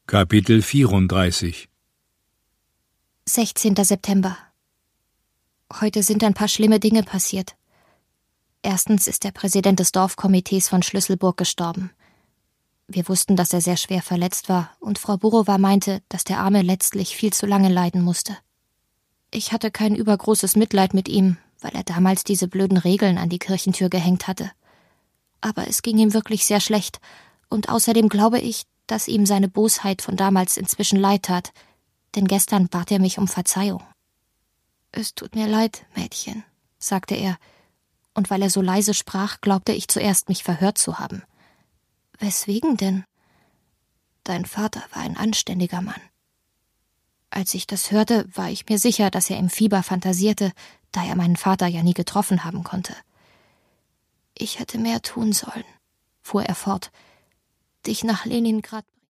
Kapitel 34 16. September. Heute sind ein paar schlimme Dinge passiert. Erstens ist der Präsident des Dorfkomitees von Schlüsselburg gestorben. Wir wussten, dass er sehr schwer verletzt war, und Frau Burowa meinte, dass der Arme letztlich viel zu lange leiden musste. Ich hatte kein übergroßes Mitleid mit ihm, weil er damals diese blöden Regeln an die Kirchentür gehängt hatte. Aber es ging ihm wirklich sehr schlecht, und außerdem glaube ich, dass ihm seine Bosheit von damals inzwischen leid tat, denn gestern bat er mich um Verzeihung. »Es tut mir leid, Mädchen«, sagte er, und weil er so leise sprach, glaubte ich zuerst, mich verhört zu haben. »Weswegen denn?« »Dein Vater war ein anständiger Mann.« Als ich das hörte, war ich mir sicher, dass er im Fieber fantasierte, da er meinen Vater ja nie getroffen haben konnte. »Ich hätte mehr tun sollen«, fuhr er fort, »dich nach Leningrad